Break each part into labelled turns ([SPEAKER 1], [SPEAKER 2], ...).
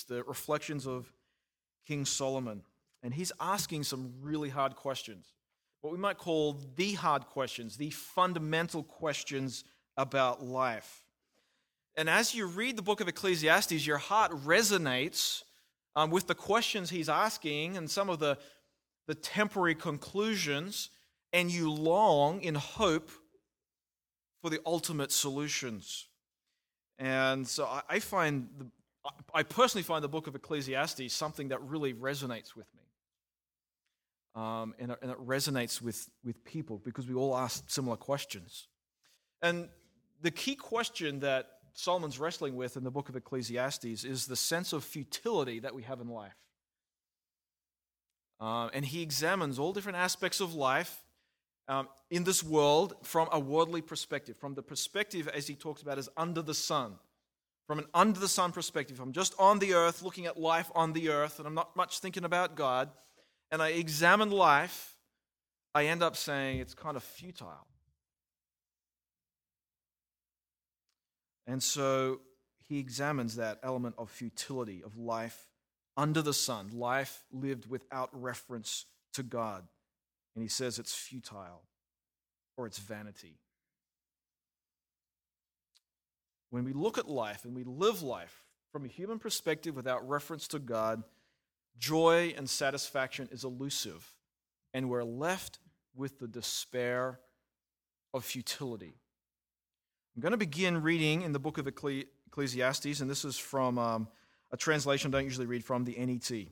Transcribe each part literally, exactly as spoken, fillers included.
[SPEAKER 1] It's the Reflections of King Solomon. And he's asking some really hard questions, what we might call the hard questions, the fundamental questions about life. And as you read the book of Ecclesiastes, your heart resonates um, with the questions he's asking and some of the, the temporary conclusions, and you long in hope for the ultimate solutions. And so I, I find, the, I personally find the book of Ecclesiastes something that really resonates with me. Um, and, it, and it resonates with, with people because we all ask similar questions. And the key question that Solomon's wrestling with in the book of Ecclesiastes is the sense of futility that we have in life. Uh, and he examines all different aspects of life um, in this world from a worldly perspective, from the perspective, as he talks about, as under the sun. From an under the sun perspective, I'm just on the earth, looking at life on the earth, and I'm not much thinking about God, and I examine life, I end up saying it's kind of futile. And so he examines that element of futility of life under the sun, life lived without reference to God. And he says it's futile or it's vanity. When we look at life and we live life from a human perspective without reference to God, joy and satisfaction is elusive, and we're left with the despair of futility. I'm going to begin reading in the book of Ecclesiastes, and this is from um, a translation I don't usually read from, the N E T.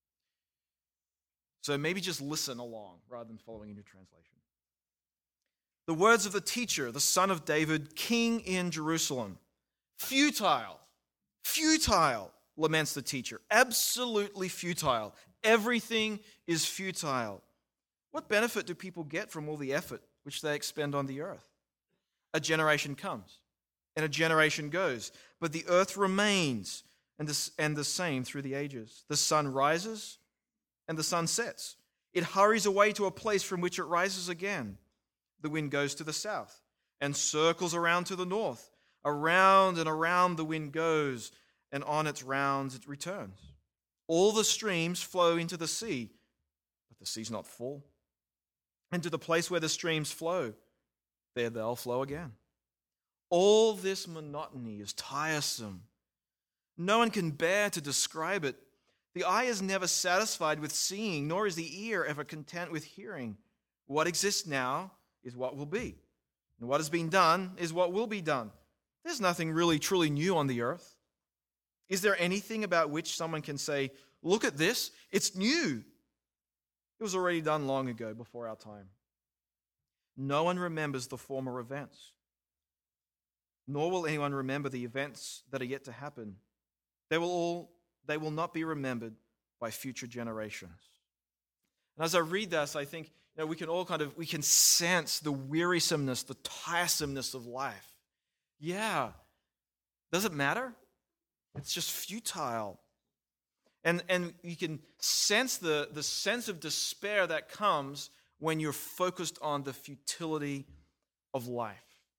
[SPEAKER 1] So maybe just listen along rather than following in your translation. The words of the teacher, the son of David, king in Jerusalem. Futile, futile, laments the teacher. Absolutely futile. Everything is futile. What benefit do people get from all the effort which they expend on the earth? A generation comes, and a generation goes, but the earth remains, and the, and the same through the ages. The sun rises, and the sun sets. It hurries away to a place from which it rises again. The wind goes to the south, and circles around to the north. Around and around the wind goes, and on its rounds it returns. All the streams flow into the sea, but the sea's not full. And to the place where the streams flow, there they'll flow again. All this monotony is tiresome. No one can bear to describe it. The eye is never satisfied with seeing, nor is the ear ever content with hearing. What exists now is what will be, and what has been done is what will be done. There's nothing really truly new on the earth. Is there anything about which someone can say, look at this, it's new? It was already done long ago, before our time. No one remembers the former events, nor will anyone remember the events that are yet to happen. They will all, they will not be remembered by future generations. And as I read this, I think, you know, we can all kind of, we can sense the wearisomeness, the tiresomeness of life. Yeah. Does it matter? It's just futile. And and you can sense the, the sense of despair that comes when you're focused on the futility of life.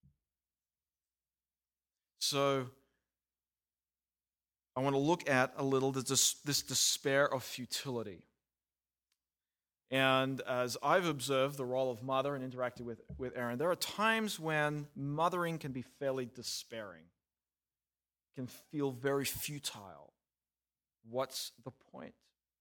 [SPEAKER 1] So I want to look at a little this, this despair of futility. And as I've observed the role of mother and interacted with, with Aaron, there are times when mothering can be fairly despairing, can feel very futile. What's the point?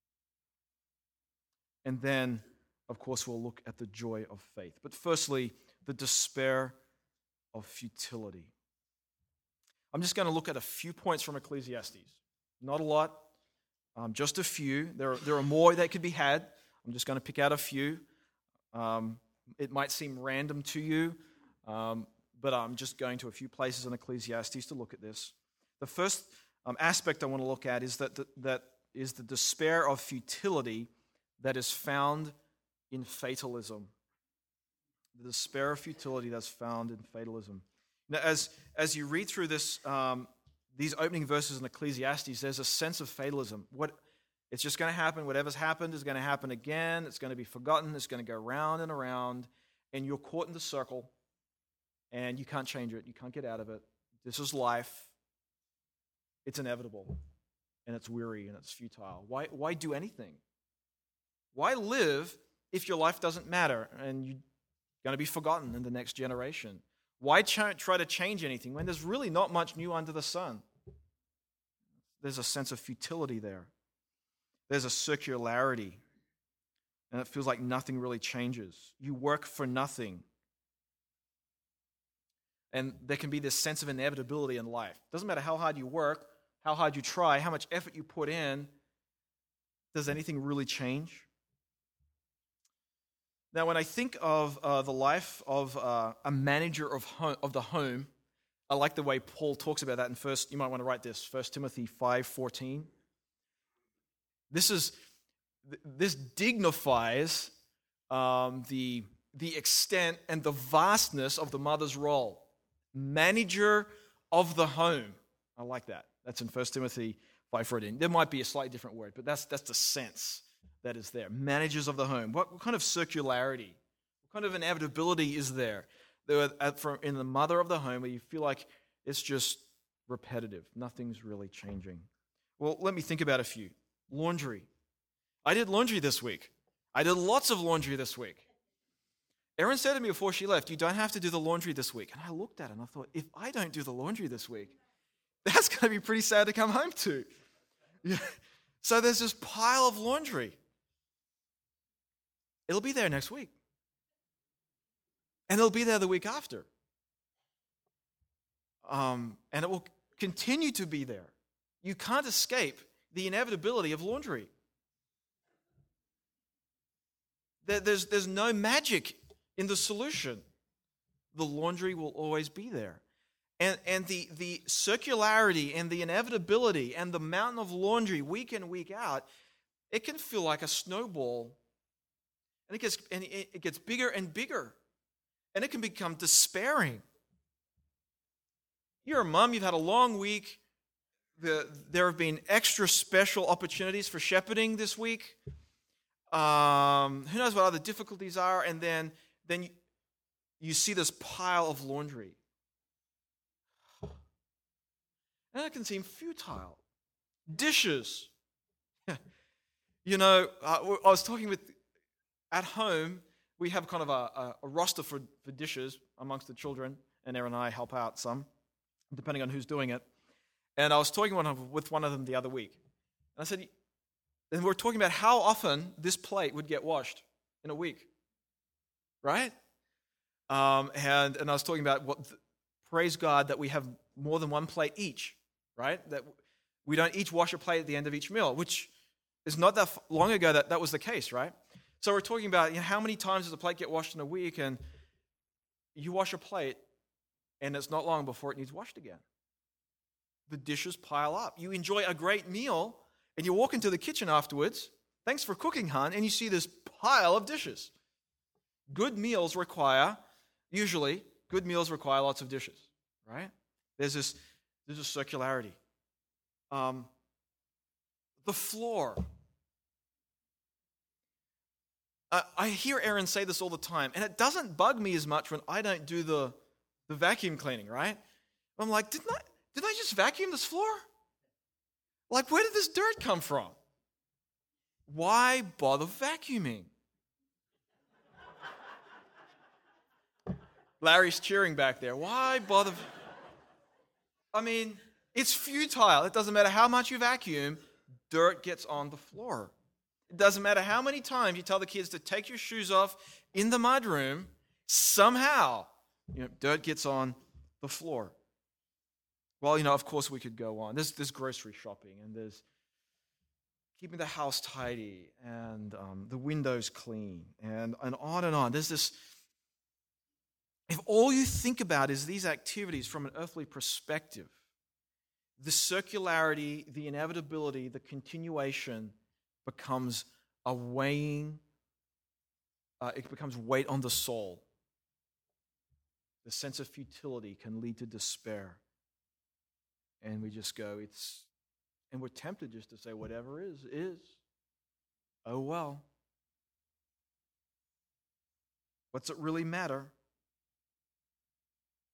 [SPEAKER 1] And then, of course, we'll look at the joy of faith. But firstly, the despair of futility. I'm just going to look at a few points from Ecclesiastes. Not a lot, um, just a few. There are, there are more that could be had. I'm just going to pick out a few. Um, it might seem random to you, um, but I'm just going to a few places in Ecclesiastes to look at this. The first um, aspect I want to look at is that the, that is the despair of futility that is found in fatalism. The despair of futility that's found in fatalism. Now, as as you read through this, um, these opening verses in Ecclesiastes, there's a sense of fatalism. What It's just going to happen. Whatever's happened is going to happen again. It's going to be forgotten. It's going to go round and around, and you're caught in the circle, and you can't change it. You can't get out of it. This is life. It's inevitable. and it's weary and it's futile? Why, why do anything? Why live if your life doesn't matter and you're going to be forgotten in the next generation? Why ch- try to change anything when there's really not much new under the sun? There's a sense of futility there. There's a circularity, and it feels like nothing really changes. You work for nothing. And there can be this sense of inevitability in life. It doesn't matter how hard you work, how hard you try, how much effort you put in. Does anything really change? Now, when I think of uh, the life of uh, a manager of home, of the home, I like the way Paul talks about that in first. You might want to write this, First Timothy five fourteen. This is this dignifies um, the the extent and the vastness of the mother's role. Manager of the home. I like that. That's in First Timothy five fourteen. There might be a slightly different word, but that's that's the sense that is there. Managers of the home. What, what kind of circularity, what kind of inevitability is there? There at, from, in the mother of the home where you feel like it's just repetitive. Nothing's really changing. Well, let me think about a few. Laundry. I did laundry this week. I did lots of laundry this week. Erin said to me before she left, you don't have to do the laundry this week. And I looked at it and I thought, if I don't do the laundry this week, that's going to be pretty sad to come home to. Yeah. So there's this pile of laundry. It'll be there next week. And it'll be there the week after. Um, and it will continue to be there. You can't escape the inevitability of laundry. There, there's, there's no magic in the solution. The laundry will always be there. And, and the, the circularity and the inevitability and the mountain of laundry week in, week out, it can feel like a snowball. And it gets, and it gets bigger and bigger. And it can become despairing. You're a mom, you've had a long week. The, there have been extra special opportunities for shepherding this week. Um, who knows what other difficulties are. And then, then you, you see this pile of laundry. And it can seem futile. Dishes. You know, uh, I was talking with, at home, we have kind of a, a, a roster for, for dishes amongst the children, and Erin and I help out some, depending on who's doing it. And I was talking one of, with one of them the other week. And I said, and we we're talking about how often this plate would get washed in a week, right? Um, and, and I was talking about, what, praise God that we have more than one plate each, right? That we don't each wash a plate at the end of each meal, which is not that long ago that that was the case, right? So we're talking about, you know, how many times does a plate get washed in a week, and you wash a plate, and it's not long before it needs washed again. The dishes pile up. You enjoy a great meal, and you walk into the kitchen afterwards, thanks for cooking, hon, and you see this pile of dishes. Good meals require, usually, good meals require lots of dishes, right? There's this, there's a circularity. Um, the floor. Uh, I hear Erin say this all the time, and it doesn't bug me as much when I don't do the, the vacuum cleaning, right? I'm like, didn't I, did I just vacuum this floor? Like, where did this dirt come from? Why bother vacuuming? Larry's cheering back there. Why bother? I mean, it's futile. It doesn't matter how much you vacuum, dirt gets on the floor. It doesn't matter how many times you tell the kids to take your shoes off in the mudroom, somehow, you know, dirt gets on the floor. Well, you know, of course we could go on. There's, there's grocery shopping, and there's keeping the house tidy, and um, the windows clean, and, and on and on. There's this, if all you think about is these activities from an earthly perspective, the circularity, the inevitability, the continuation becomes a weighing, uh, it becomes weight on the soul. The sense of futility can lead to despair. And we just go, it's, and we're tempted just to say, whatever is, is. Oh well. What's it really matter?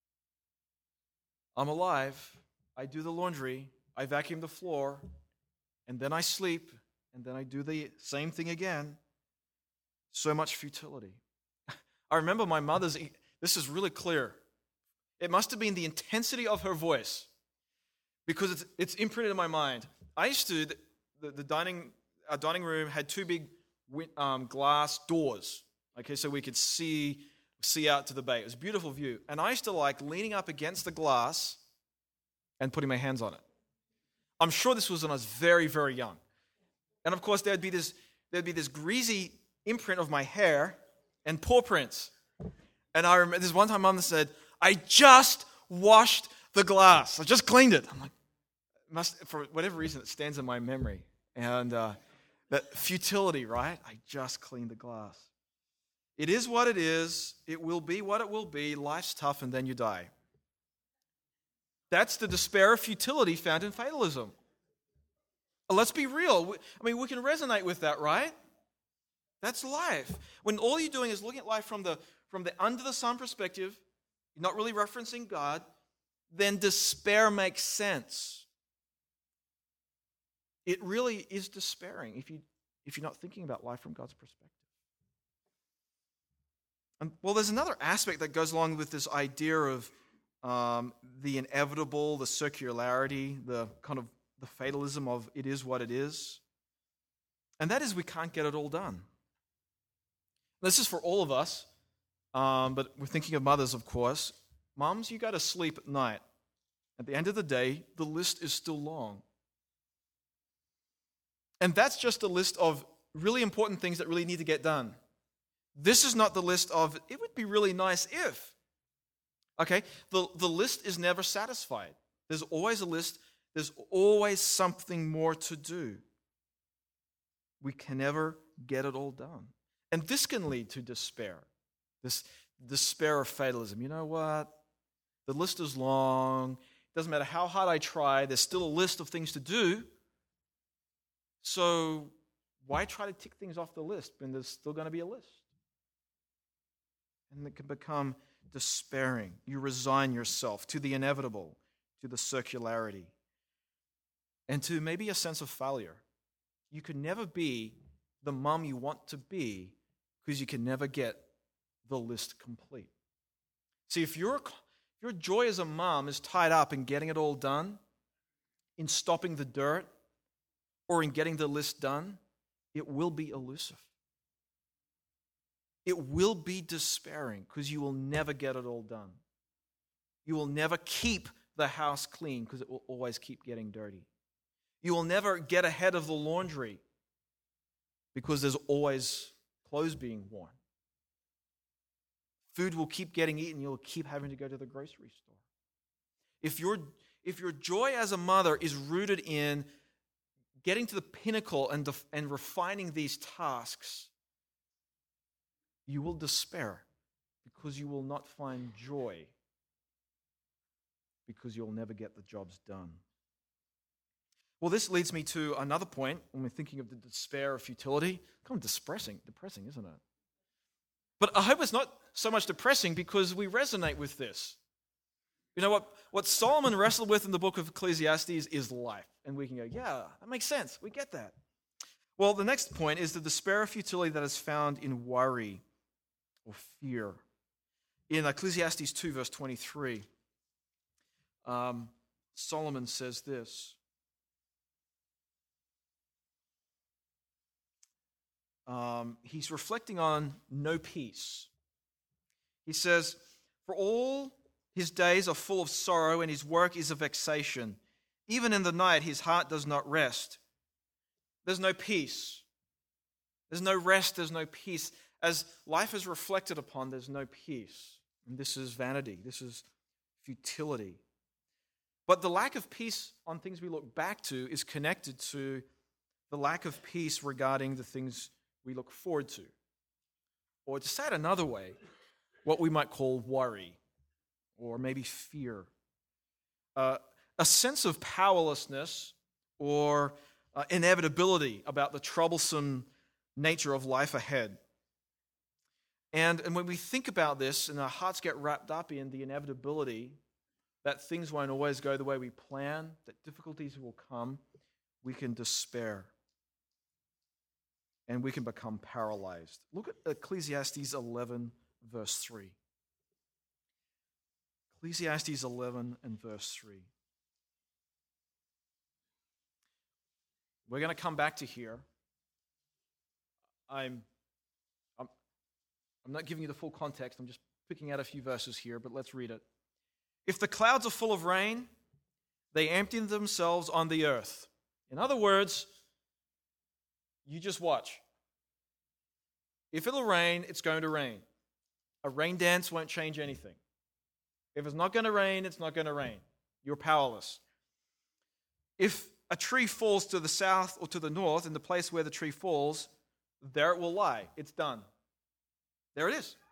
[SPEAKER 1] I'm alive. I do the laundry. I vacuum the floor. and then I sleep, and then I do the same thing again. So much futility. I remember my mother's, this is really clear. It must have been the intensity of her voice, because it's, it's imprinted in my mind. I used to, the, the dining, our dining room had two big um, glass doors, okay, so we could see, see out to the bay. It was a beautiful view. And I used to like leaning up against the glass and putting my hands on it. I'm sure this was when I was very, very young. And of course, there'd be this, there'd be this greasy imprint of my hair and paw prints. And I remember this one time Mom said, I just washed the glass. I just cleaned it. I'm like, must for whatever reason, it stands in my memory. And uh, that futility, right? I just cleaned the glass. It is what it is. It will be what it will be. Life's tough, and then you die. That's the despair of futility found in fatalism. Let's be real. I mean, we can resonate with that, right? That's life. When all you're doing is looking at life from the from the under-the-sun perspective, you're not really referencing God, then despair makes sense. It really is despairing if you if you're not thinking about life from God's perspective. And, well, there's another aspect that goes along with this idea of um, the inevitable, the circularity, the kind of the fatalism of it is what it is. And that is we can't get it all done. This is for all of us, um, but we're thinking of mothers, of course. Moms, you go to sleep at night. At the end of the day, the list is still long. And that's just a list of really important things that really need to get done. This is not the list of, it would be really nice if. Okay? The, the list is never satisfied. There's always a list. There's always something more to do. We can never get it all done. And this can lead to despair. This despair of fatalism. You know what? The list is long. It doesn't matter how hard I try. There's still a list of things to do. So why try to tick things off the list when there's still going to be a list? And it can become despairing. You resign yourself to the inevitable, to the circularity, and to maybe a sense of failure. You can never be the mom you want to be because you can never get the list complete. See, if your, if your joy as a mom is tied up in getting it all done, in stopping the dirt, or in getting the list done, it will be elusive. It will be despairing because you will never get it all done. You will never keep the house clean because it will always keep getting dirty. You will never get ahead of the laundry because there's always clothes being worn. Food will keep getting eaten. You'll keep having to go to the grocery store. If your, if your joy as a mother is rooted in getting to the pinnacle and, def- and refining these tasks, you will despair because you will not find joy because you'll never get the jobs done. Well, this leads me to another point when we're thinking of the despair of futility. Kind of depressing, depressing, isn't it? But I hope it's not so much depressing because we resonate with this. You know what? What Solomon wrestled with in the book of Ecclesiastes is life. And we can go, yeah, that makes sense. We get that. Well, the next point is the despair of futility that is found in worry or fear. In Ecclesiastes two, verse twenty-three, um, Solomon says this. Um, he's reflecting on no peace. He says, for all his days are full of sorrow, and his work is a vexation. Even in the night, his heart does not rest. There's no peace. There's no rest. There's no peace. As life is reflected upon, there's no peace. And this is vanity. This is futility. But the lack of peace on things we look back to is connected to the lack of peace regarding the things we look forward to. Or to say it another way, what we might call worry. Or maybe fear, uh, a sense of powerlessness or uh, inevitability about the troublesome nature of life ahead. And, and when we think about this and our hearts get wrapped up in the inevitability that things won't always go the way we plan, that difficulties will come, we can despair. And we can become paralyzed. Look at Ecclesiastes eleven, verse three. Ecclesiastes eleven and verse three. We're going to come back to here. I'm, I'm, I'm not giving you the full context. I'm just picking out a few verses here, but let's read it. If the clouds are full of rain, they empty themselves on the earth. In other words, you just watch. If it'll rain, it's going to rain. A rain dance won't change anything. If it's not going to rain, it's not going to rain. You're powerless. If a tree falls to the south or to the north, in the place where the tree falls, there it will lie. It's done. There it is.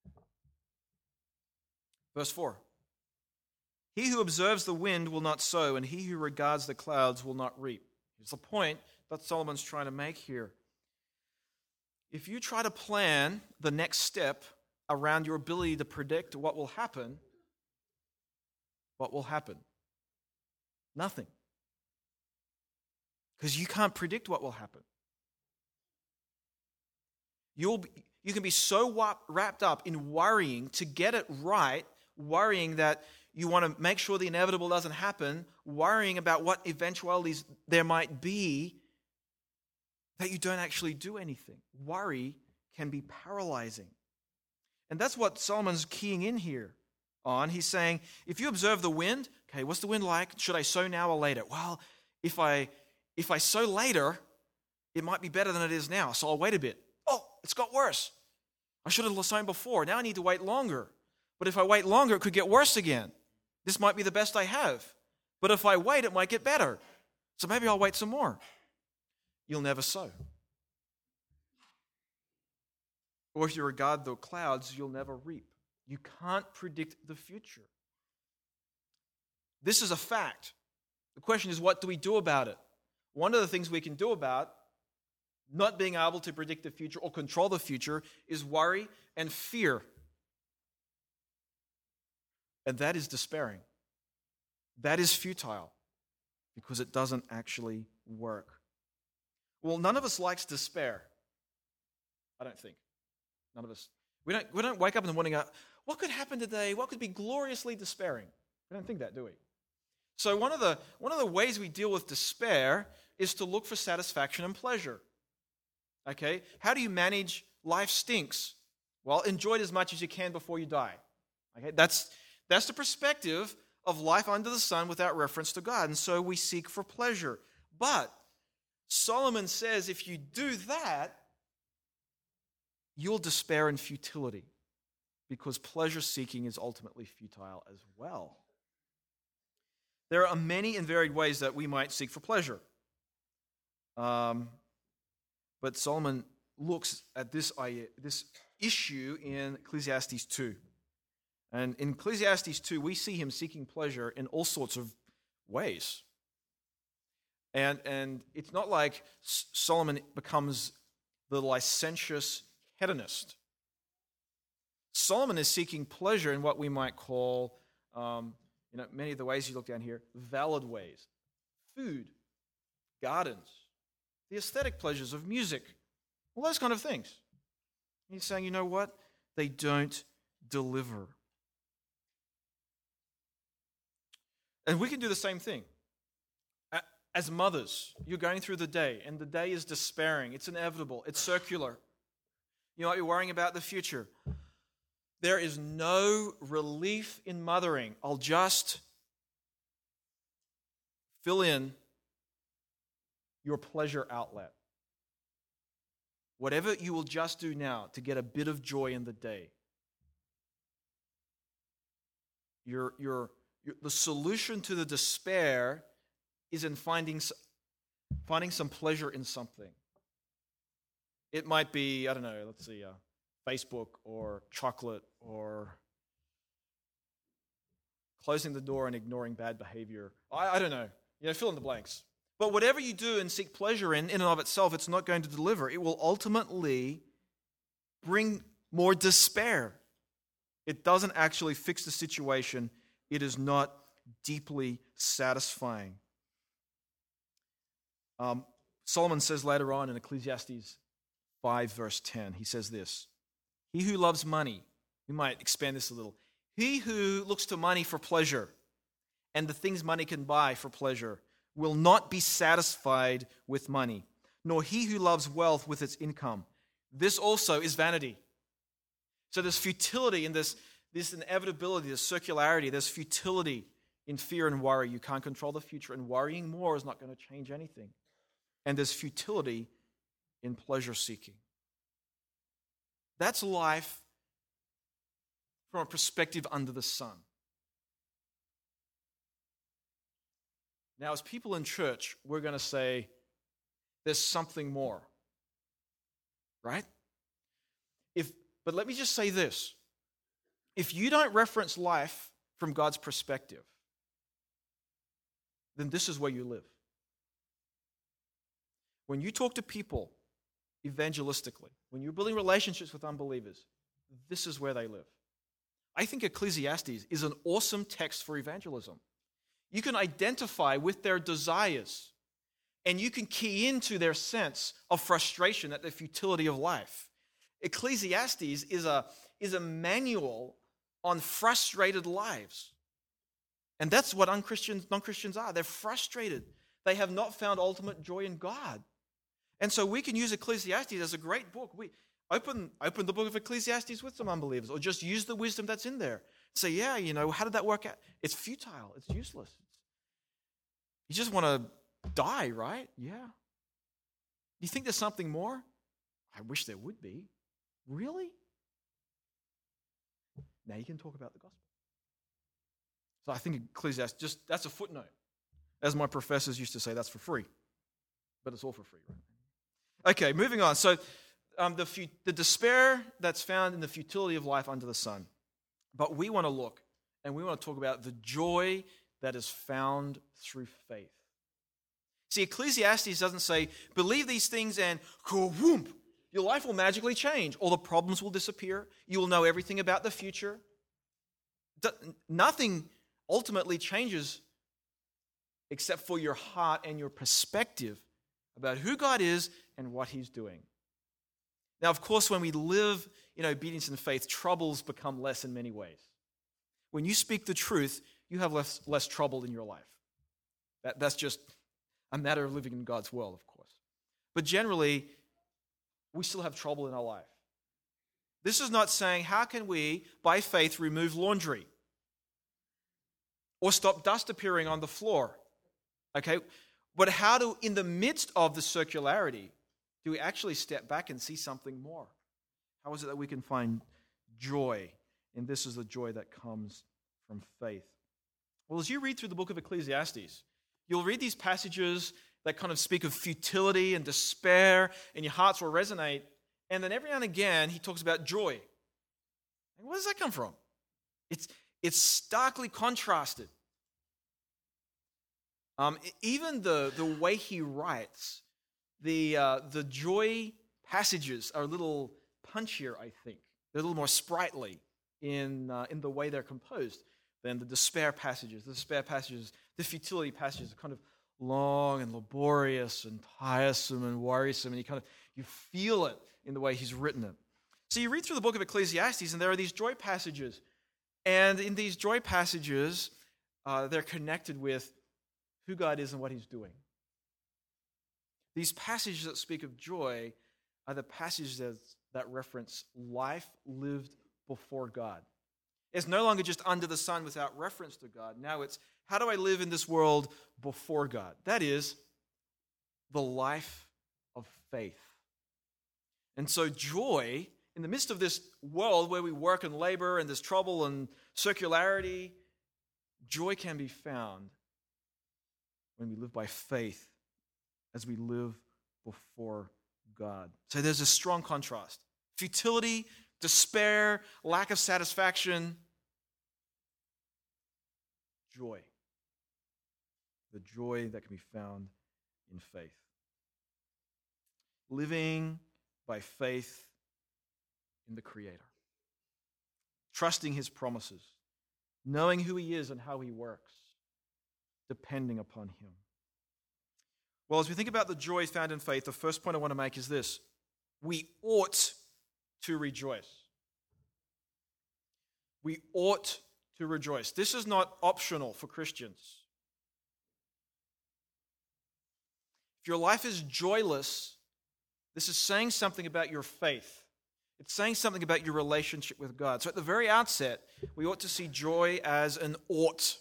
[SPEAKER 1] Verse four. He who observes the wind will not sow, and he who regards the clouds will not reap. Here's the point that Solomon's trying to make here. If you try to plan the next step around your ability to predict what will happen, what will happen? Nothing. Because you can't predict what will happen. You'll be, you can be so wrapped up in worrying to get it right, worrying that you want to make sure the inevitable doesn't happen, worrying about what eventualities there might be, that you don't actually do anything. Worry can be paralyzing. And that's what Solomon's keying in here on. He's saying, if you observe the wind, okay, what's the wind like? Should I sow now or later? Well, if I if I sow later, it might be better than it is now, so I'll wait a bit. Oh, it's got worse. I should have sown before. Now I need to wait longer. But if I wait longer, it could get worse again. This might be the best I have. But if I wait, it might get better. So maybe I'll wait some more. You'll never sow. Or if you regard the clouds, you'll never reap. You can't predict the future. This is a fact. The question is, what do we do about it? One of the things we can do about not being able to predict the future or control the future is worry and fear. And that is despairing. That is futile because it doesn't actually work. Well, none of us likes despair. I don't think. None of us. We don't, we don't wake up in the morning and go, what could happen today? What could be gloriously despairing? We don't think that, do we? So one of the one of the ways we deal with despair is to look for satisfaction and pleasure. Okay? How do you manage life stinks? Well, enjoy it as much as you can before you die. Okay? That's that's the perspective of life under the sun without reference to God. And so we seek for pleasure. But Solomon says if you do that, you'll despair in futility because pleasure seeking is ultimately futile as well. There are many and varied ways that we might seek for pleasure. Um, but Solomon looks at this, this issue in Ecclesiastes two. And in Ecclesiastes two, we see him seeking pleasure in all sorts of ways. And, and it's not like Solomon becomes the licentious hedonist. Solomon is seeking pleasure in what we might call, um, you know, many of the ways you look down here, valid ways. Food, gardens, the aesthetic pleasures of music, all those kind of things. He's saying, you know what? They don't deliver. And we can do the same thing. As mothers, you're going through the day, and the day is despairing. It's inevitable. It's circular. You might be worrying about the future. There is no relief in mothering. I'll just fill in your pleasure outlet. Whatever you will just do now to get a bit of joy in the day. Your, your, your, the solution to the despair is in finding, finding some pleasure in something. It might be, I don't know, let's see, uh, Facebook or chocolate or closing the door and ignoring bad behavior. I, I don't know. You know, fill in the blanks. But whatever you do and seek pleasure in, in and of itself, it's not going to deliver. It will ultimately bring more despair. It doesn't actually fix the situation. It is not deeply satisfying. Um, Solomon says later on in Ecclesiastes five, verse ten, he says this, he who loves money, we might expand this a little, he who looks to money for pleasure and the things money can buy for pleasure will not be satisfied with money, nor he who loves wealth with its income. This also is vanity. So there's futility in this, this inevitability, this circularity, there's futility in fear and worry. You can't control the future, and worrying more is not going to change anything. And there's futility in pleasure seeking. That's life from a perspective under the sun. Now, as people in church, we're going to say, there's something more. Right? If, but let me just say this. If you don't reference life from God's perspective, then this is where you live. When you talk to people evangelistically, when you're building relationships with unbelievers, this is where they live. I think Ecclesiastes is an awesome text for evangelism. You can identify with their desires, and you can key into their sense of frustration at the futility of life. Ecclesiastes is a, is a manual on frustrated lives. And that's what unchristians, non-Christians are. They're frustrated. They have not found ultimate joy in God. And so we can use Ecclesiastes as a great book. We open, open the book of Ecclesiastes with some unbelievers, or just use the wisdom that's in there. Say, yeah, you know, how did that work out? It's futile. It's useless. You just want to die, right? Yeah. You think there's something more? I wish there would be. Really? Now you can talk about the gospel. So I think Ecclesiastes, just that's a footnote. As my professors used to say, that's for free. But it's all for free, right? Okay, moving on. So um, the, fu- the despair that's found in the futility of life under the sun. But we want to look, and we want to talk about the joy that is found through faith. See, Ecclesiastes doesn't say, believe these things and whoomp, your life will magically change. All the problems will disappear. You will know everything about the future. D- nothing ultimately changes except for your heart and your perspective about who God is and what He's doing. Now, of course, when we live in obedience and faith, troubles become less in many ways. When you speak the truth, you have less, less trouble in your life. That, that's just a matter of living in God's world, of course. But generally, we still have trouble in our life. This is not saying, how can we, by faith, remove laundry? Or stop dust appearing on the floor? Okay? But how do, in the midst of the circularity, do we actually step back and see something more? How is it that we can find joy? And this is the joy that comes from faith. Well, as you read through the book of Ecclesiastes, you'll read these passages that kind of speak of futility and despair, and your hearts will resonate. And then every now and again, he talks about joy. And where does that come from? It's, it's starkly contrasted. Um, even the, the way he writes, the, uh, the joy passages are a little punchier, I think. They're a little more sprightly in, uh, in the way they're composed than the despair passages. The despair passages, the futility passages are kind of long and laborious and tiresome and worrisome, and you kind of you feel it in the way he's written it. So you read through the book of Ecclesiastes, and there are these joy passages. And in these joy passages, uh, they're connected with who God is and what He's doing. These passages that speak of joy are the passages that, that reference life lived before God. It's no longer just under the sun without reference to God. Now it's, how do I live in this world before God? That is the life of faith. And so joy, in the midst of this world where we work and labor and there's trouble and circularity, joy can be found when we live by faith as we live before God. So there's a strong contrast. Futility, despair, lack of satisfaction, joy. The joy that can be found in faith. Living by faith in the Creator. Trusting His promises. Knowing who He is and how He works. Depending upon Him. Well, as we think about the joy found in faith, the first point I want to make is this. We ought to rejoice. We ought to rejoice. This is not optional for Christians. If your life is joyless, this is saying something about your faith. It's saying something about your relationship with God. So at the very outset, we ought to see joy as an ought.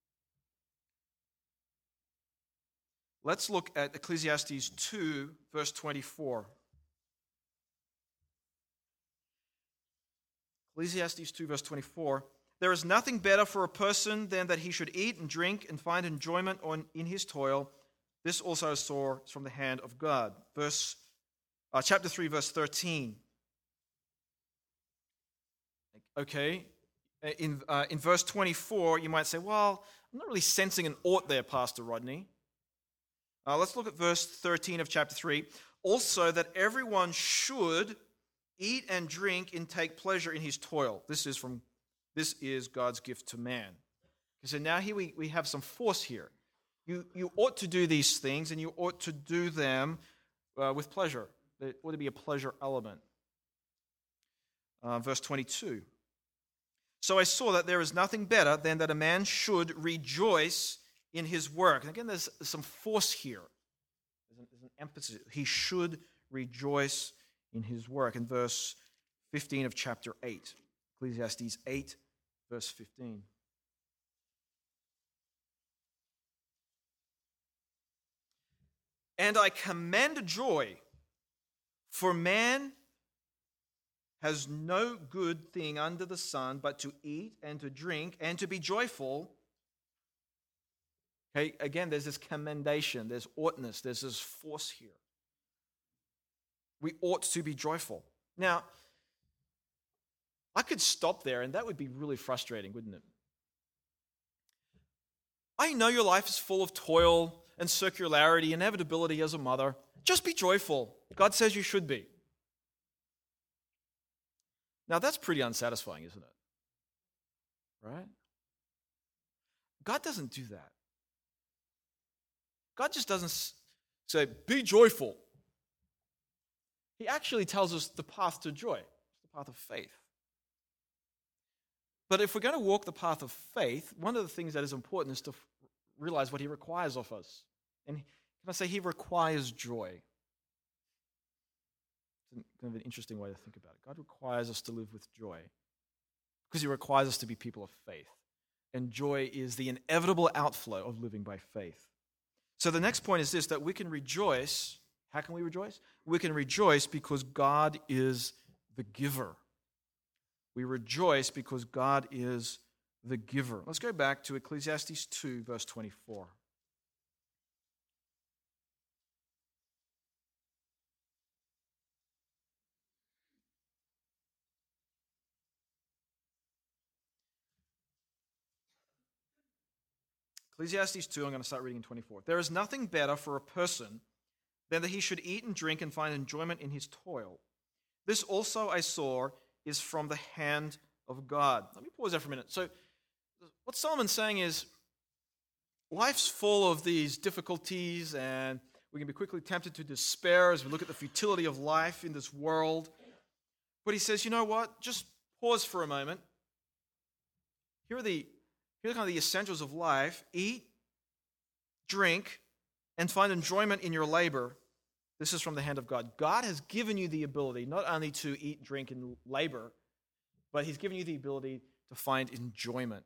[SPEAKER 1] Let's look at Ecclesiastes two, verse twenty-four. Ecclesiastes two, verse twenty-four. There is nothing better for a person than that he should eat and drink and find enjoyment on, in his toil. This also I saw from the hand of God. Verse, uh, chapter three, verse thirteen. Okay, in, uh, in verse twenty-four, you might say, well, I'm not really sensing an ought there, Pastor Rodney. Uh, let's look at verse thirteen of chapter three. Also, that everyone should eat and drink and take pleasure in his toil. This is from this is God's gift to man. So now here we, we have some force here. You, you ought to do these things, and you ought to do them uh, with pleasure. There ought to be a pleasure element. Uh, verse twenty-two. So I saw that there is nothing better than that a man should rejoice in his work. And again, there's some force here. There's an, there's an emphasis. He should rejoice in his work. In verse fifteen of chapter eight, Ecclesiastes eight, verse fifteen. And I commend joy, for man has no good thing under the sun but to eat and to drink and to be joyful. Okay, again, there's this commendation, there's oughtness, there's this force here. We ought to be joyful. Now, I could stop there, and that would be really frustrating, wouldn't it? I know your life is full of toil and circularity, inevitability as a mother. Just be joyful. God says you should be. Now, that's pretty unsatisfying, isn't it? Right? God doesn't do that. God just doesn't say, be joyful. He actually tells us the path to joy. It's the path of faith. But if we're going to walk the path of faith, one of the things that is important is to realize what he requires of us. And can I say he requires joy? It's kind of an interesting way to think about it. God requires us to live with joy because he requires us to be people of faith. And joy is the inevitable outflow of living by faith. So the next point is this, that we can rejoice. How can we rejoice? We can rejoice because God is the giver. We rejoice because God is the giver. Let's go back to Ecclesiastes two, verse twenty-four. Ecclesiastes two, I'm going to start reading in twenty-four. There is nothing better for a person than that he should eat and drink and find enjoyment in his toil. This also I saw is from the hand of God. Let me pause there for a minute. So what Solomon's saying is life's full of these difficulties, and we can be quickly tempted to despair as we look at the futility of life in this world. But he says, you know what? Just pause for a moment. Here are the Here are kind of the essentials of life. Eat, drink, and find enjoyment in your labor. This is from the hand of God. God has given you the ability not only to eat, drink, and labor, but he's given you the ability to find enjoyment.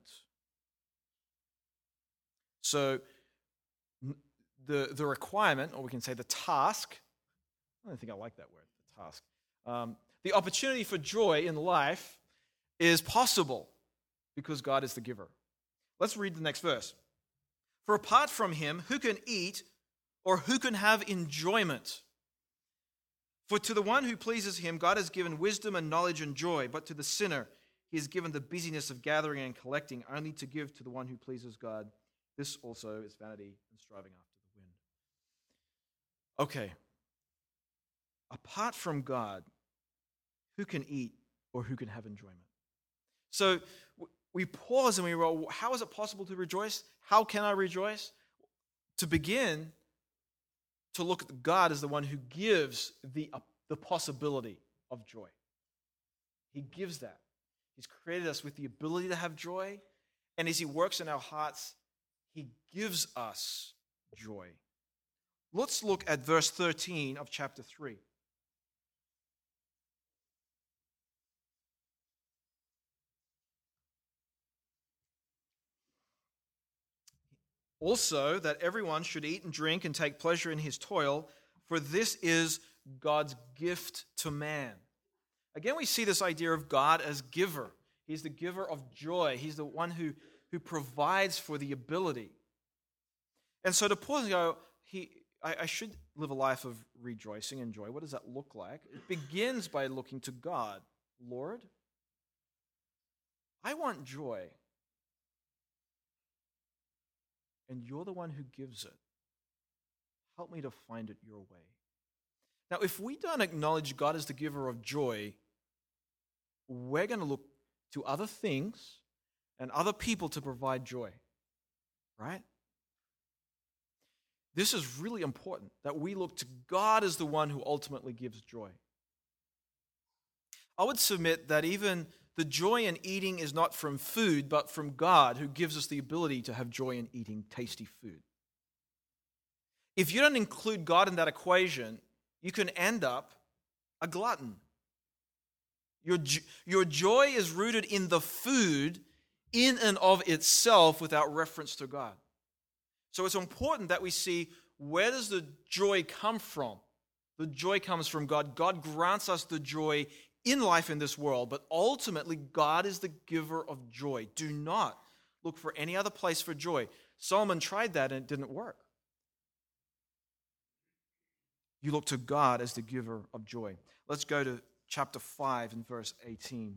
[SPEAKER 1] So the, the requirement, or we can say the task, I don't think I like that word, the task. Um, the opportunity for joy in life is possible because God is the giver. Let's read the next verse. For apart from him, who can eat or who can have enjoyment? For to the one who pleases him, God has given wisdom and knowledge and joy, but to the sinner, he has given the busyness of gathering and collecting, only to give to the one who pleases God. This also is vanity and striving after the wind. Okay. Apart from God, who can eat or who can have enjoyment? So we pause and we roll, how is it possible to rejoice? How can I rejoice? To begin, to look at God as the one who gives the, uh, the possibility of joy. He gives that. He's created us with the ability to have joy, and as he works in our hearts, he gives us joy. Let's look at verse thirteen of chapter three. Also, that everyone should eat and drink and take pleasure in his toil, for this is God's gift to man. Again, we see this idea of God as giver. He's the giver of joy. He's the one who, who provides for the ability. And so to pause and go, he, I, I should live a life of rejoicing and joy. What does that look like? It begins by looking to God. Lord, I want joy. And you're the one who gives it. Help me to find it your way. Now, if we don't acknowledge God as the giver of joy, we're going to look to other things and other people to provide joy, right? This is really important, that we look to God as the one who ultimately gives joy. I would submit that even the joy in eating is not from food, but from God, who gives us the ability to have joy in eating tasty food. If you don't include God in that equation, you can end up a glutton. Your, your joy is rooted in the food in and of itself without reference to God. So it's important that we see, where does the joy come from? The joy comes from God. God grants us the joy in life in this world, but ultimately God is the giver of joy. Do not look for any other place for joy. Solomon tried that and it didn't work. You look to God as the giver of joy. Let's go to chapter five and verse eighteen.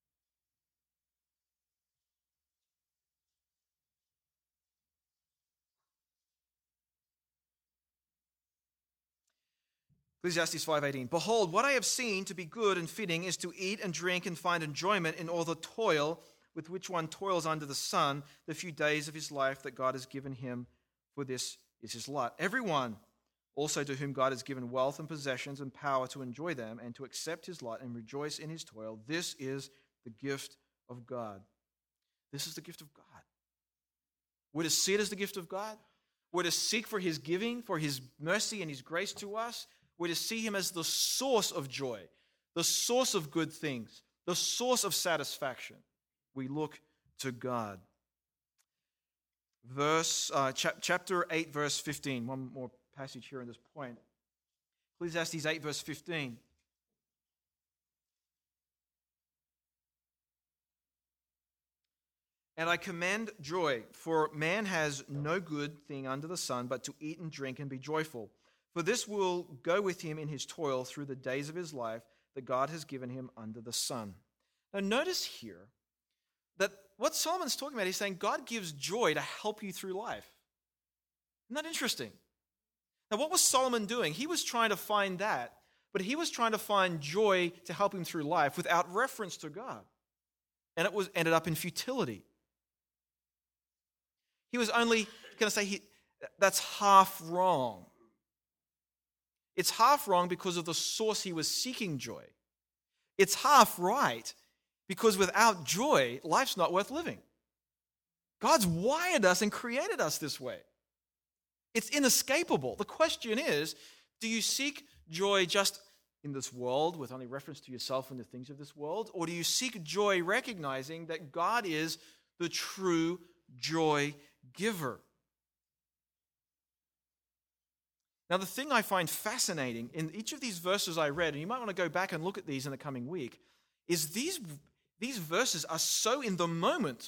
[SPEAKER 1] Ecclesiastes five eighteen. Behold, what I have seen to be good and fitting is to eat and drink and find enjoyment in all the toil with which one toils under the sun, the few days of his life that God has given him, for this is his lot. Everyone also to whom God has given wealth and possessions and power to enjoy them and to accept his lot and rejoice in his toil, this is the gift of God. This is the gift of God. We're to see it as the gift of God. We're to seek for his giving, for his mercy and his grace to us. We're to see him as the source of joy, the source of good things, the source of satisfaction. We look to God. Verse uh, chap- chapter eight, verse fifteen. One more passage here on this point. Ecclesiastes eight, verse fifteen. And I command joy, for man has no good thing under the sun but to eat and drink and be joyful. For this will go with him in his toil through the days of his life that God has given him under the sun. Now notice here that what Solomon's talking about, he's saying God gives joy to help you through life. Isn't that interesting? Now what was Solomon doing? He was trying to find that, but he was trying to find joy to help him through life without reference to God. And it was ended up in futility. He was only going to say he, that's half wrong. It's half wrong because of the source he was seeking joy. It's half right because without joy, life's not worth living. God's wired us and created us this way. It's inescapable. The question is, do you seek joy just in this world with only reference to yourself and the things of this world? Or do you seek joy recognizing that God is the true joy giver? Now, the thing I find fascinating in each of these verses I read, and you might want to go back and look at these in the coming week, is these, these verses are so in the moment.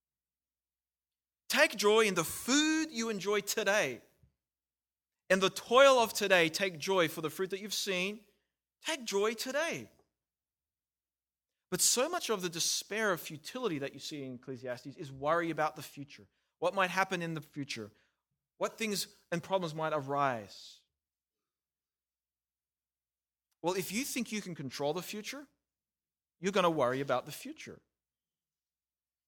[SPEAKER 1] Take joy in the food you enjoy today. In the toil of today, take joy for the fruit that you've seen. Take joy today. But so much of the despair of futility that you see in Ecclesiastes is worry about the future. What might happen in the future? What things and problems might arise? Well, if you think you can control the future, you're going to worry about the future.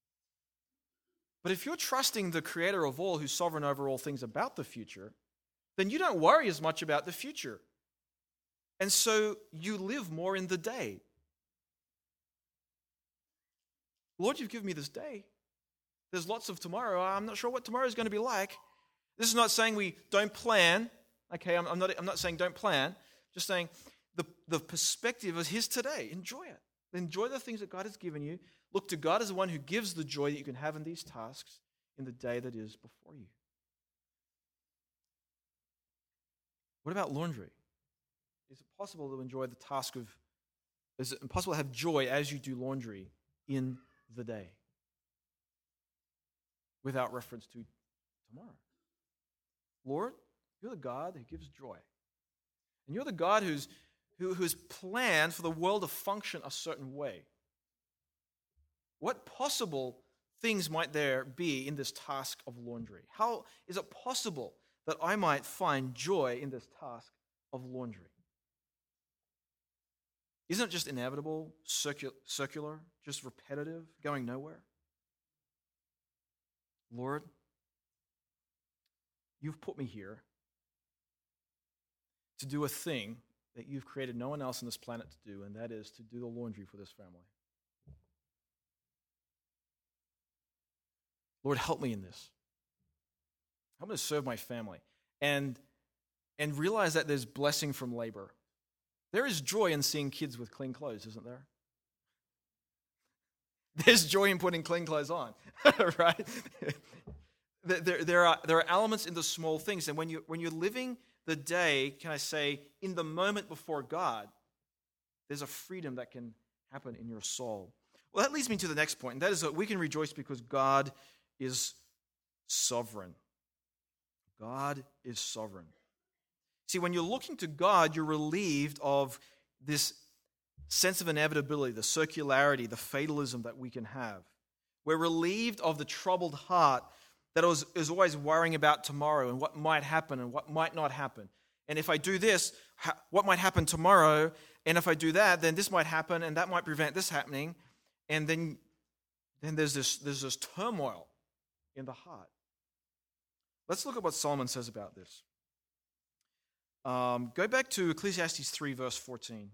[SPEAKER 1] But if you're trusting the creator of all, who's sovereign over all things about the future, then you don't worry as much about the future. And so you live more in the day. Lord, you've given me this day. There's lots of tomorrow. I'm not sure what tomorrow is going to be like. This is not saying we don't plan. Okay, I'm, I'm not I'm not saying don't plan. Just saying the, the perspective is his today. Enjoy it. Enjoy the things that God has given you. Look to God as the one who gives the joy that you can have in these tasks in the day that is before you. What about laundry? Is it possible to enjoy the task of, is it possible to have joy as you do laundry in the day without reference to tomorrow? Lord, you're the God who gives joy. And you're the God who's, who, who's planned for the world to function a certain way. What possible things might there be in this task of laundry? How is it possible that I might find joy in this task of laundry? Isn't it just inevitable, circular, circular, just repetitive, going nowhere? Lord, you've put me here to do a thing that you've created no one else on this planet to do, and that is to do the laundry for this family. Lord, help me in this. Help me to serve my family and, and realize that there's blessing from labor. There is joy in seeing kids with clean clothes, isn't there? There's joy in putting clean clothes on, right? There, there, are, there are elements in the small things. And when, you, when you're living the day, can I say, in the moment before God, there's a freedom that can happen in your soul. Well, that leads me to the next point, and that is that we can rejoice because God is sovereign. God is sovereign. See, when you're looking to God, you're relieved of this sense of inevitability, the circularity, the fatalism that we can have. We're relieved of the troubled heart that is, is always worrying about tomorrow and what might happen and what might not happen. And if I do this, ha- what might happen tomorrow? And if I do that, then this might happen and that might prevent this happening. And then, then there's this, there's this turmoil in the heart. Let's look at what Solomon says about this. Um, go back to Ecclesiastes three, verse fourteen.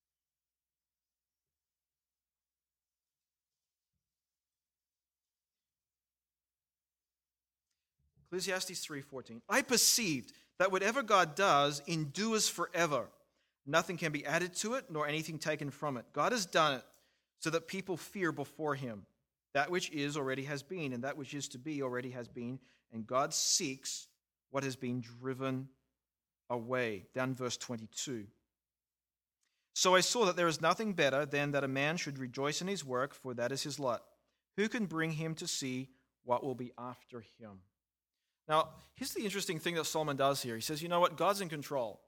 [SPEAKER 1] Ecclesiastes three fourteen. I perceived that whatever God does endures forever. Nothing can be added to it, nor anything taken from it. God has done it so that people fear before him. That which is already has been, and that which is to be already has been, and God seeks what has been driven away. Down verse twenty-two. So I saw that there is nothing better than that a man should rejoice in his work, for that is his lot. Who can bring him to see what will be after him? Now, here's the interesting thing that Solomon does here. He says, you know what? God's in control.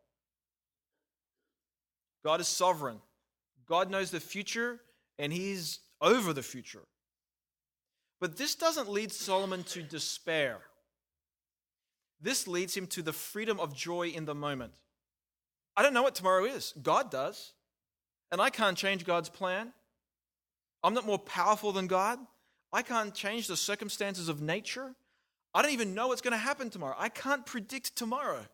[SPEAKER 1] God is sovereign. God knows the future, and he's over the future. But this doesn't lead Solomon to despair. This leads him to the freedom of joy in the moment. I don't know what tomorrow is. God does. And I can't change God's plan. I'm not more powerful than God. I can't change the circumstances of nature. I don't even know what's going to happen tomorrow. I can't predict tomorrow.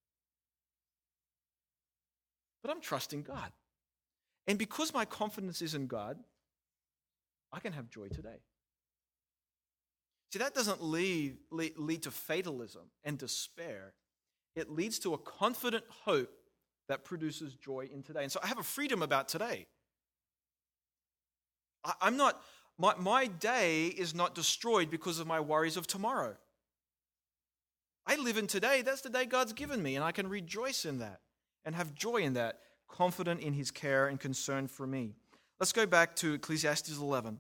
[SPEAKER 1] But I'm trusting God. And because my confidence is in God, I can have joy today. See, that doesn't lead, lead, lead to fatalism and despair. It leads to a confident hope that produces joy in today. And so I have a freedom about today. I, I'm not, my, my day is not destroyed because of my worries of tomorrow. I live in today. That's the day God's given me, and I can rejoice in that and have joy in that, confident in his care and concern for me. Let's go back to Ecclesiastes eleven.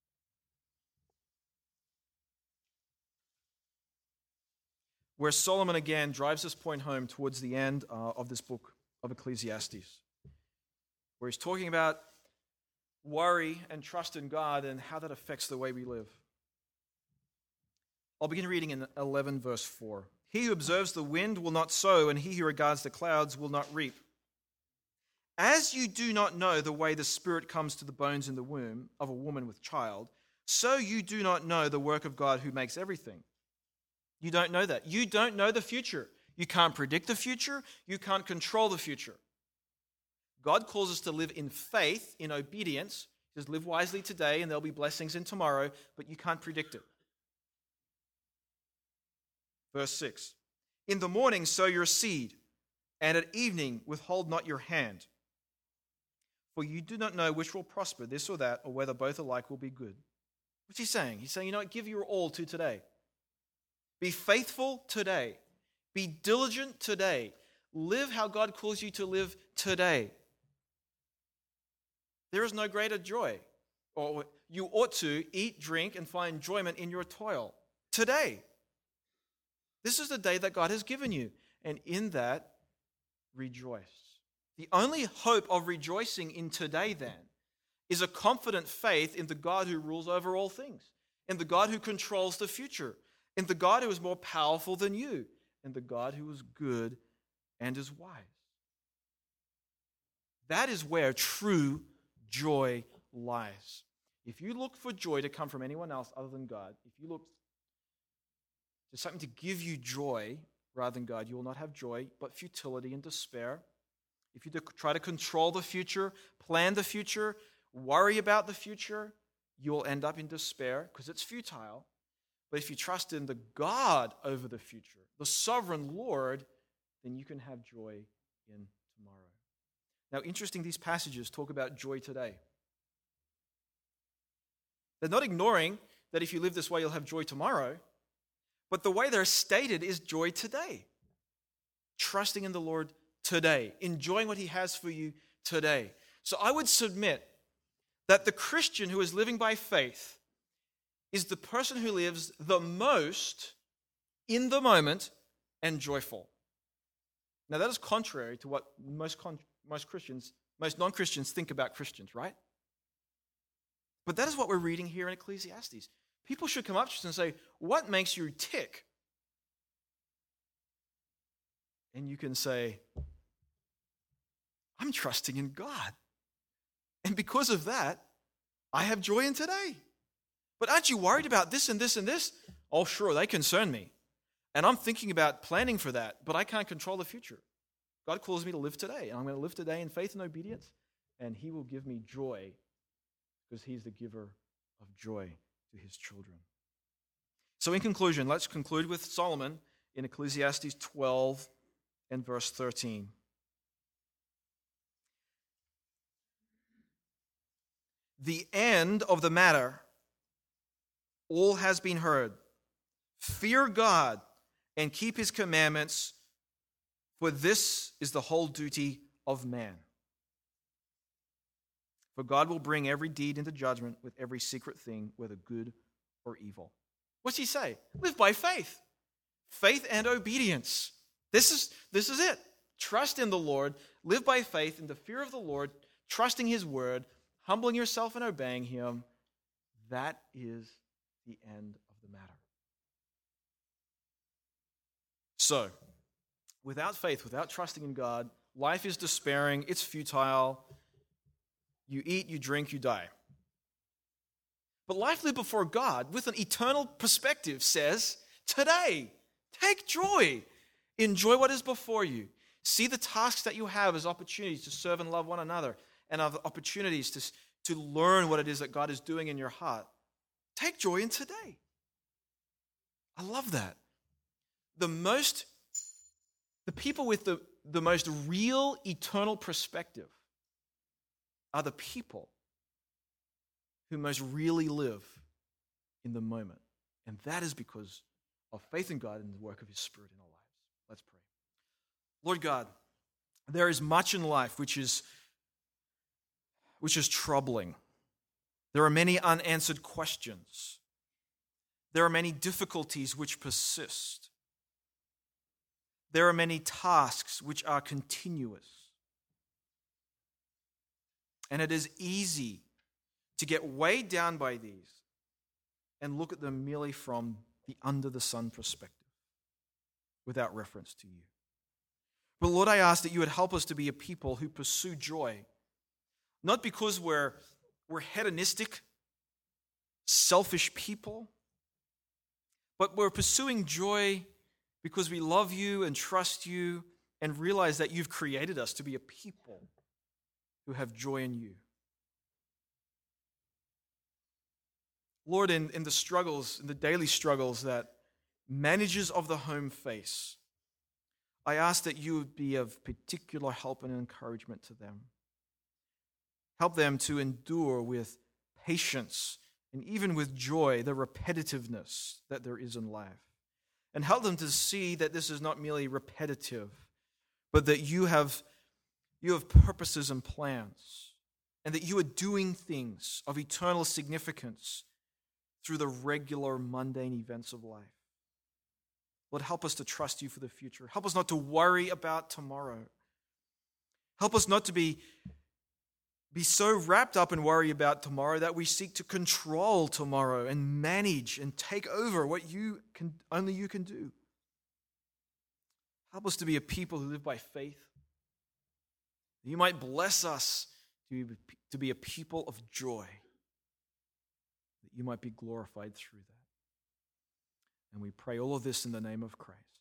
[SPEAKER 1] Where Solomon again drives this point home towards the end uh, of this book of Ecclesiastes, where he's talking about worry and trust in God and how that affects the way we live. I'll begin reading in eleven, verse four. He who observes the wind will not sow, and he who regards the clouds will not reap. As you do not know the way the Spirit comes to the bones in the womb of a woman with child, so you do not know the work of God who makes everything. You don't know that. You don't know the future. You can't predict the future. You can't control the future. God calls us to live in faith, in obedience. He says, live wisely today and there'll be blessings in tomorrow, but you can't predict it. Verse six, in the morning sow your seed, and at evening withhold not your hand. For you do not know which will prosper, this or that, or whether both alike will be good. What's he saying? He's saying, you know what, give your all to today. Be faithful today. Be diligent today. Live how God calls you to live today. There is no greater joy. Or you ought to eat, drink, and find enjoyment in your toil today. This is the day that God has given you, and in that, rejoice. The only hope of rejoicing in today, then, is a confident faith in the God who rules over all things, in the God who controls the future, in the God who is more powerful than you, and the God who is good and is wise. That is where true joy lies. If you look for joy to come from anyone else other than God, if you look for something to give you joy rather than God, you will not have joy, but futility and despair. If you try to control the future, plan the future, worry about the future, you will end up in despair because it's futile. But if you trust in the God over the future, the sovereign Lord, then you can have joy in tomorrow. Now, interesting, these passages talk about joy today. They're not ignoring that if you live this way, you'll have joy tomorrow. But the way they're stated is joy today. Trusting in the Lord today. Enjoying what he has for you today. So I would submit that the Christian who is living by faith is the person who lives the most in the moment and joyful. Now that is contrary to what most con- most Christians, most non-Christians think about Christians, right? But that is what we're reading here in Ecclesiastes. People should come up to us and say, what makes you tick? And you can say, I'm trusting in God. And because of that, I have joy in today. But aren't you worried about this and this and this? Oh, sure, they concern me. And I'm thinking about planning for that, but I can't control the future. God calls me to live today, and I'm going to live today in faith and obedience, and he will give me joy because he's the giver of joy to his children. So in conclusion, let's conclude with Solomon in Ecclesiastes twelve and verse thirteen. The end of the matter, all has been heard. Fear God and keep his commandments, for this is the whole duty of man. For God will bring every deed into judgment with every secret thing, whether good or evil. What's he say? Live by faith. Faith and obedience. This is, this is it. Trust in the Lord. Live by faith in the fear of the Lord, trusting his word, humbling yourself and obeying him. That is the end of the matter. So, without faith, without trusting in God, life is despairing, it's futile. You eat, you drink, you die. But life lived before God with an eternal perspective says, today, take joy. Enjoy what is before you. See the tasks that you have as opportunities to serve and love one another and other opportunities to, to learn what it is that God is doing in your heart. Take joy in today. I love that. The most, the people with the, the most real eternal perspective are the people who most really live in the moment. And that is because of faith in God and the work of his Spirit in our lives. Let's pray. Lord God, there is much in life which is, which is troubling. There are many unanswered questions. There are many difficulties which persist. There are many tasks which are continuous. And it is easy to get weighed down by these and look at them merely from the under-the-sun perspective without reference to you. But Lord, I ask that you would help us to be a people who pursue joy, not because we're, we're hedonistic, selfish people, but we're pursuing joy because we love you and trust you and realize that you've created us to be a people who have joy in you. Lord, in, in the struggles, in the daily struggles that managers of the home face, I ask that you would be of particular help and encouragement to them. Help them to endure with patience and even with joy the repetitiveness that there is in life. And help them to see that this is not merely repetitive, but that you have, you have purposes and plans, and that you are doing things of eternal significance through the regular mundane events of life. Lord, help us to trust you for the future. Help us not to worry about tomorrow. Help us not to be, be so wrapped up in worry about tomorrow that we seek to control tomorrow and manage and take over what you can, only you can do. Help us to be a people who live by faith. You might bless us to be, to be a people of joy, that you might be glorified through that. And we pray all of this in the name of Christ.